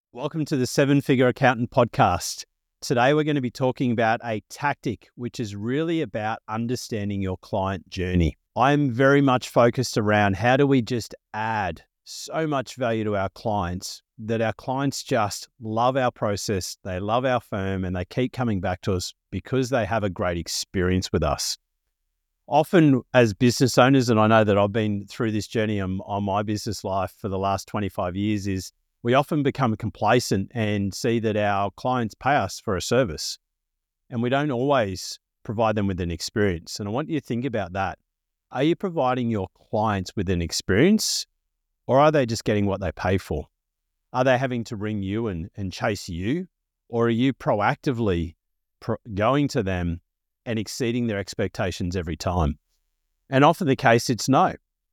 Welcome to the Seven Figure Accountant podcast. Today, we're going to be talking about a tactic which is really about understanding your client journey. I'm very much focused around how do we just add so much value to our clients that our clients just love our process, they love our firm, and they keep coming back to us because they have a great experience with us. Often as business owners, and I know that I've been through this journey on my business life for the last 25 years, is we often become complacent and see that our clients pay us for a service and we don't always provide them with an experience. And I want you to think about that. Are you providing your clients with an experience, or are they just getting what they pay for? Are they having to ring you and chase you, or are you proactively going to them and exceeding their expectations every time? And often the case, it's no.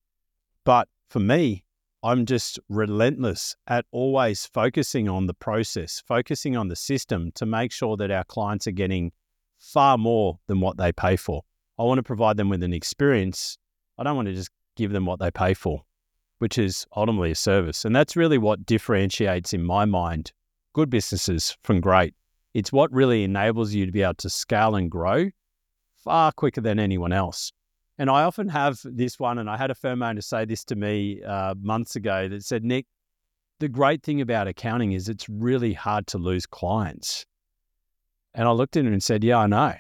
But for me, I'm just relentless at always focusing on the process, focusing on the system to make sure that our clients are getting far more than what they pay for. I want to provide them with an experience. I don't want to just give them what they pay for, which is ultimately a service. And that's really what differentiates, in my mind, good businesses from great. It's what really enables you to be able to scale and grow far quicker than anyone else. And I often have this one, and I had a firm owner say this to me months ago that said, Nick, the great thing about accounting is it's really hard to lose clients. And I looked at him and said, yeah, I know.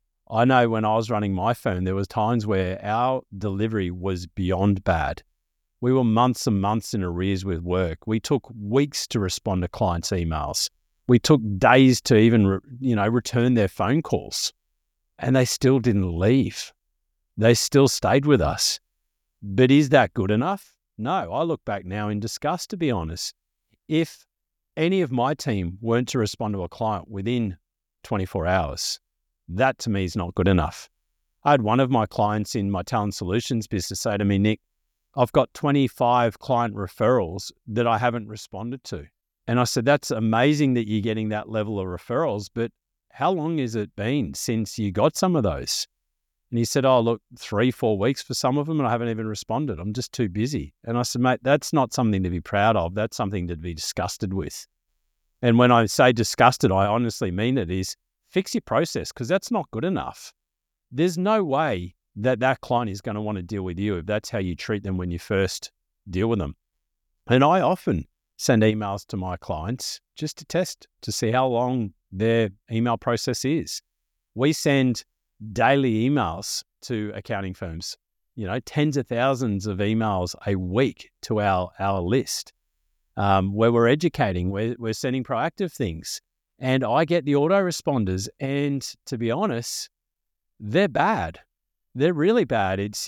I know when I was running my firm, there was times where our delivery was beyond bad. We were months and months in arrears with work. We took weeks to respond to clients' emails. We took days to even, return their phone calls, and they still didn't leave. They still stayed with us. But is that good enough? No, I look back now in disgust, to be honest. If any of my team weren't to respond to a client within 24 hours, that to me is not good enough. I had one of my clients in my talent solutions business say to me, Nick, I've got 25 client referrals that I haven't responded to. And I said, that's amazing that you're getting that level of referrals, but how long has it been since you got some of those? And he said, 3-4 weeks for some of them, and I haven't even responded. I'm just too busy. And I said, mate, that's not something to be proud of. That's something to be disgusted with. And when I say disgusted, I honestly mean it, is fix your process, because that's not good enough. There's no way that client is going to want to deal with you if that's how you treat them when you first deal with them. And I often send emails to my clients just to test, to see how long their email process is. We send daily emails to accounting firms, tens of thousands of emails a week to our list, where we're educating, we're sending proactive things. And I get the autoresponders, and to be honest, they're bad. They're really bad. It's,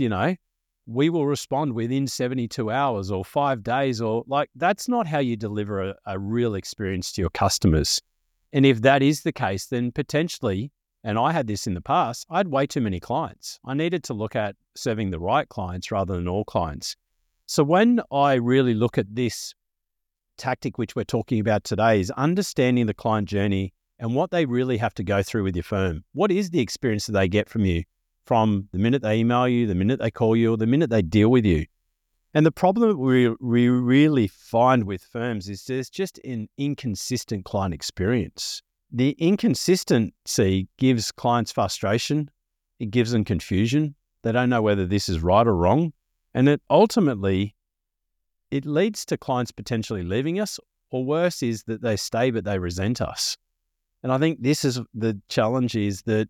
we will respond within 72 hours or 5 days, or that's not how you deliver a real experience to your customers. And if that is the case, then potentially, and I had this in the past, I had way too many clients. I needed to look at serving the right clients rather than all clients. So when I really look at this tactic, which we're talking about today, is understanding the client journey and what they really have to go through with your firm. What is the experience that they get from you from the minute they email you, the minute they call you, or the minute they deal with you? And the problem that we really find with firms is there's just an inconsistent client experience. The inconsistency gives clients frustration. It gives them confusion. They don't know whether this is right or wrong. And it ultimately leads to clients potentially leaving us, or worse is that they stay but they resent us. And I think this is the challenge, is that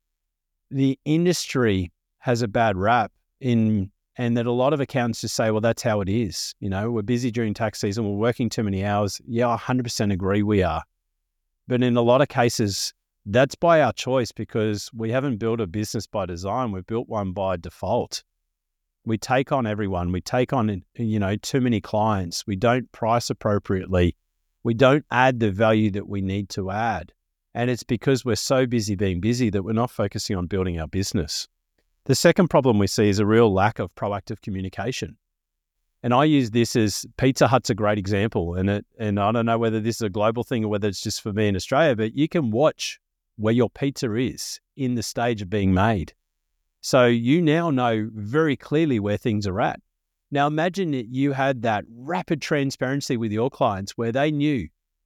the industry has a bad rap and that a lot of accountants just say, well, that's how it is. We're busy during tax season. We're working too many hours. Yeah, I 100% agree we are. But in a lot of cases, that's by our choice, because we haven't built a business by design. We've built one by default. We take on everyone. We take on, too many clients. We don't price appropriately. We don't add the value that we need to add. And it's because we're so busy being busy that we're not focusing on building our business. The second problem we see is a real lack of proactive communication. And I use this as Pizza Hut's a great example. And I don't know whether this is a global thing or whether it's just for me in Australia, but you can watch where your pizza is in the stage of being made. So you now know very clearly where things are at. Now imagine that you had that rapid transparency with your clients where they knew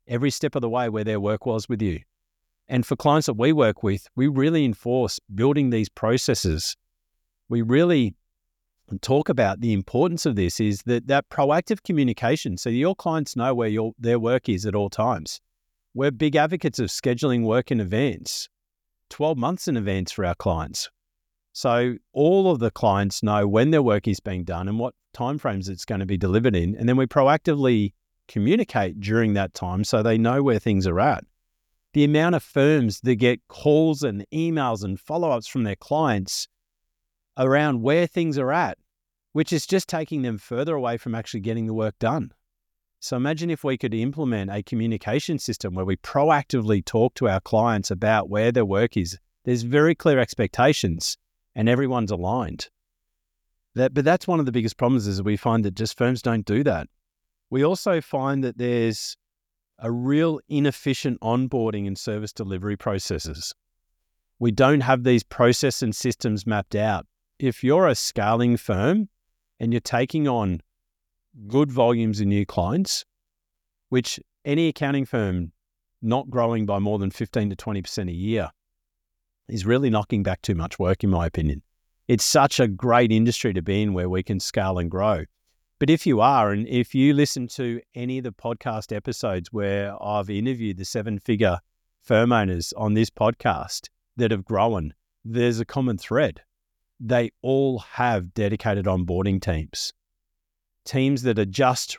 every step of the way where their work was with you. And for clients that we work with, we really enforce building these processes. We really talk about the importance of this is that proactive communication, so your clients know where their work is at all times. We're big advocates of scheduling work in advance, 12 months in advance for our clients. So all of the clients know when their work is being done and what timeframes it's going to be delivered in. And then we proactively communicate during that time so they know where things are at. The amount of firms that get calls and emails and follow-ups from their clients around where things are at, which is just taking them further away from actually getting the work done. So imagine if we could implement a communication system where we proactively talk to our clients about where their work is. There's very clear expectations and everyone's aligned. But that's one of the biggest problems is we find that just firms don't do that. We also find that there's a real inefficient onboarding and service delivery processes. We don't have these process and systems mapped out. If you're a scaling firm and you're taking on good volumes of new clients, which any accounting firm not growing by more than 15 to 20% a year is really knocking back too much work, in my opinion. It's such a great industry to be in where we can scale and grow. But if you are, and if you listen to any of the podcast episodes where I've interviewed the 7-figure firm owners on this podcast that have grown, there's a common thread. They all have dedicated onboarding teams that are just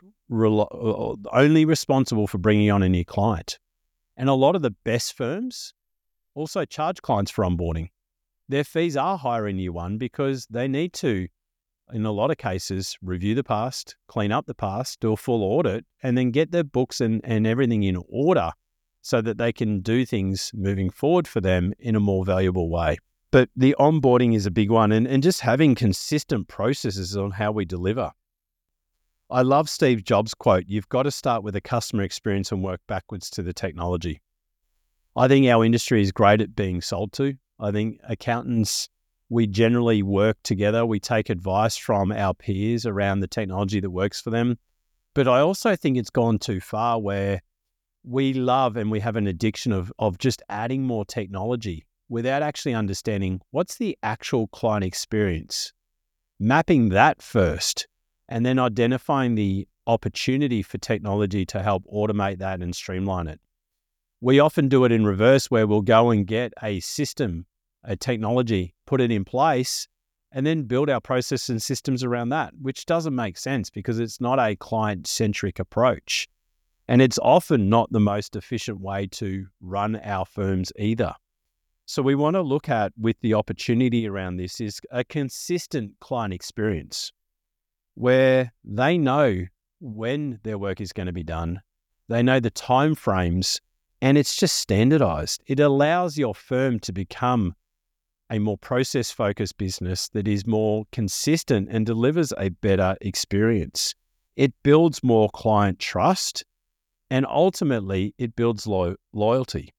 only responsible for bringing on a new client. And a lot of the best firms also charge clients for onboarding. Their fees are higher in year one because they need to, in a lot of cases, review the past, clean up the past, do a full audit, and then get their books and everything in order so that they can do things moving forward for them in a more valuable way. But the onboarding is a big one, and just having consistent processes on how we deliver. I love Steve Jobs' quote, "You've got to start with the customer experience and work backwards to the technology." I think our industry is great at being sold to. I think accountants, we generally work together. We take advice from our peers around the technology that works for them. But I also think it's gone too far where we love and we have an addiction of just adding more technology without actually understanding what's the actual client experience, mapping that first, and then identifying the opportunity for technology to help automate that and streamline it. We often do it in reverse where we'll go and get a system, a technology, put it in place, and then build our processes and systems around that, which doesn't make sense because it's not a client-centric approach. And it's often not the most efficient way to run our firms either. So we want to look at, with the opportunity around this, is a consistent client experience where they know when their work is going to be done, they know the time frames, and it's just standardized. It allows your firm to become a more process-focused business that is more consistent and delivers a better experience. It builds more client trust, and ultimately it builds loyalty.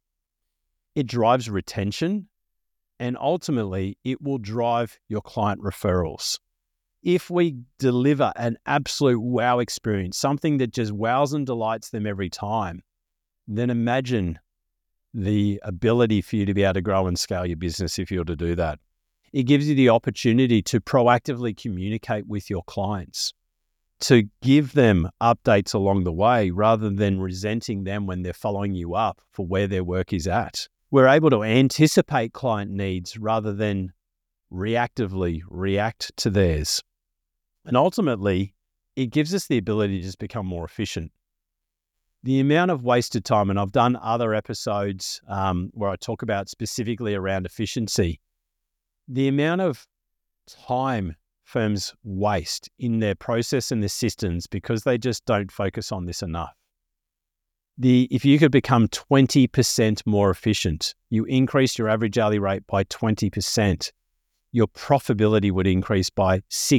It drives retention, and ultimately it will drive your client referrals. If we deliver an absolute wow experience, something that just wows and delights them every time, then imagine the ability for you to be able to grow and scale your business if you're to do that. It gives you the opportunity to proactively communicate with your clients, to give them updates along the way rather than resenting them when they're following you up for where their work is at. We're able to anticipate client needs rather than reactively react to theirs. And ultimately, it gives us the ability to just become more efficient. The amount of wasted time, and I've done other episodes where I talk about specifically around efficiency, the amount of time firms waste in their process and their systems because they just don't focus on this enough. If you could become 20% more efficient, you increase your average hourly rate by 20%, your profitability would increase by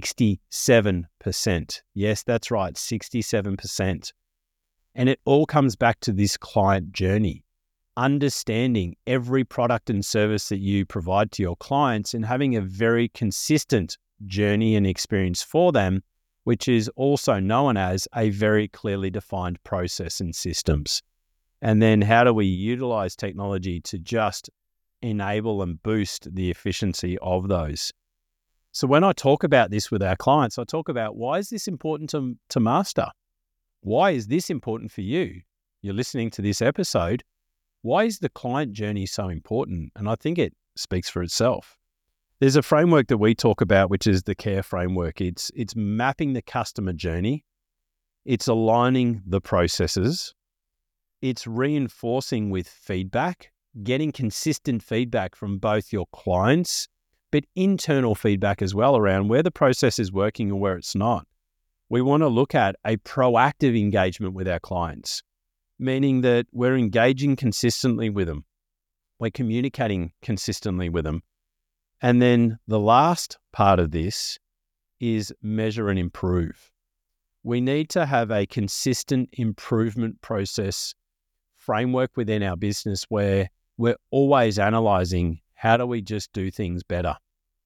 67%. Yes, that's right, 67%. And it all comes back to this client journey, understanding every product and service that you provide to your clients and having a very consistent journey and experience for them which is also known as a very clearly defined process and systems. And then how do we utilize technology to just enable and boost the efficiency of those? So when I talk about this with our clients, I talk about, why is this important to master? Why is this important for you? You're listening to this episode. Why is the client journey so important? And I think it speaks for itself. There's a framework that we talk about, which is the CARE framework. It's mapping the customer journey. It's aligning the processes. It's reinforcing with feedback, getting consistent feedback from both your clients, but internal feedback as well around where the process is working and where it's not. We want to look at a proactive engagement with our clients, meaning that we're engaging consistently with them. We're communicating consistently with them. And then the last part of this is measure and improve. We need to have a consistent improvement process framework within our business where we're always analyzing, how do we just do things better?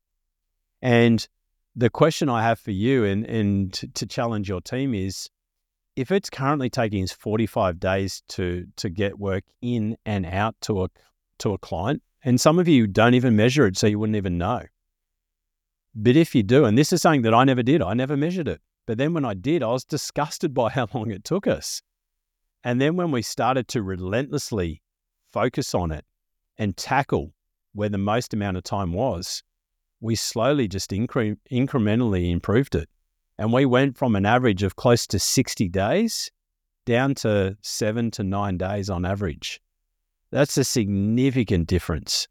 And the question I have for you and to challenge your team is, if it's currently taking us 45 days to get work in and out to a client, and some of you don't even measure it, so you wouldn't even know. But if you do, and this is something that I never did, I never measured it. But then when I did, I was disgusted by how long it took us. And then when we started to relentlessly focus on it and tackle where the most amount of time was, we slowly just incrementally improved it. And we went from an average of close to 60 days down to 7 to 9 days on average. That's a significant difference.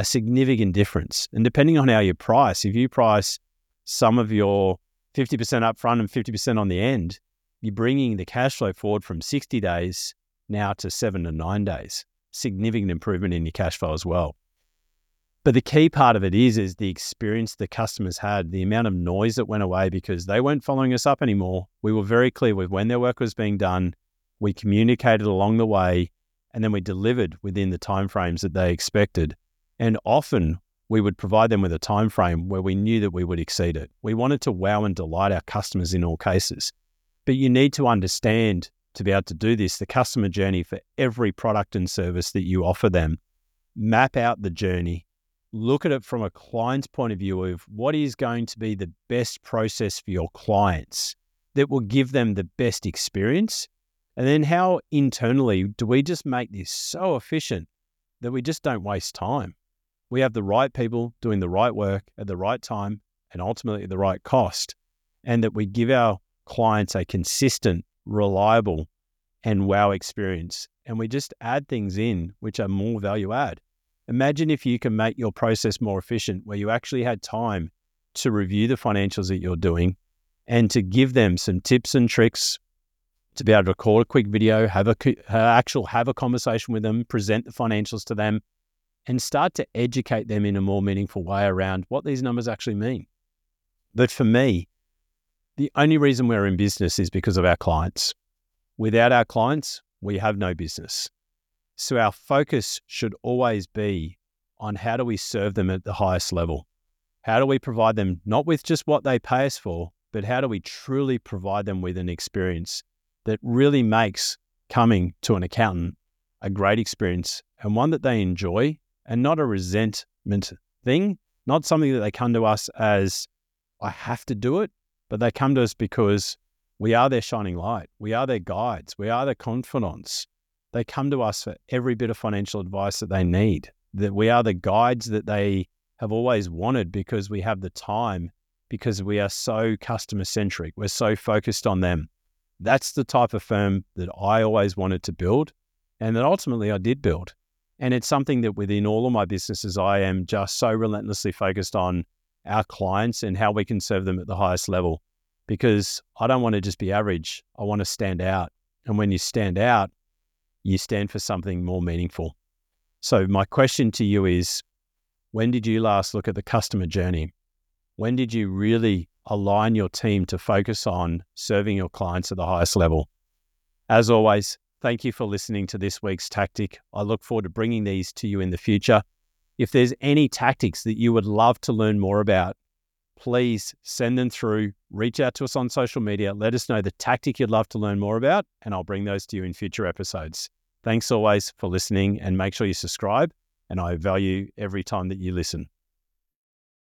And depending on how you price, if you price some of your 50% upfront and 50% on the end, you're bringing the cash flow forward from 60 days now to 7 to 9 days. Significant improvement in your cash flow as well. But the key part of it is the experience the customers had, the amount of noise that went away because they weren't following us up anymore. We were very clear with when their work was being done. We communicated along the way, and then we delivered within the timeframes that they expected. And often we would provide them with a time frame where we knew that we would exceed it. We wanted to wow and delight our customers in all cases. But you need to understand, to be able to do this, the customer journey for every product and service that you offer them. Map out the journey. Look at it from a client's point of view of what is going to be the best process for your clients that will give them the best experience. And then how internally do we just make this so efficient that we just don't waste time? We have the right people doing the right work at the right time and ultimately at the right cost, and that we give our clients a consistent, reliable, and wow experience. And we just add things in which are more value add. Imagine if you can make your process more efficient, where you actually had time to review the financials that you're doing and to give them some tips and tricks to be able to record a quick video, have a conversation with them, present the financials to them, and start to educate them in a more meaningful way around what these numbers actually mean. But for me, the only reason we're in business is because of our clients. Without our clients, we have no business. So our focus should always be on how do we serve them at the highest level? How do we provide them not with just what they pay us for, but how do we truly provide them with an experience that really makes coming to an accountant a great experience and one that they enjoy, and not a resentment thing, not something that they come to us as, I have to do it, but they come to us because we are their shining light. We are their guides. We are their confidants. They come to us for every bit of financial advice that they need, that we are the guides that they have always wanted because we have the time, because we are so customer centric. We're so focused on them. That's the type of firm that I always wanted to build, and that ultimately I did build. And it's something that within all of my businesses, I am just so relentlessly focused on our clients and how we can serve them at the highest level, because I don't want to just be average. I want to stand out. And when you stand out, you stand for something more meaningful. So my question to you is, when did you last look at the customer journey? When did you really align your team to focus on serving your clients at the highest level? As always, thank you for listening to this week's tactic. I look forward to bringing these to you in the future. If there's any tactics that you would love to learn more about, please send them through. Reach out to us on social media. Let us know the tactic you'd love to learn more about, and I'll bring those to you in future episodes. Thanks always for listening, and make sure you subscribe. And I value every time that you listen.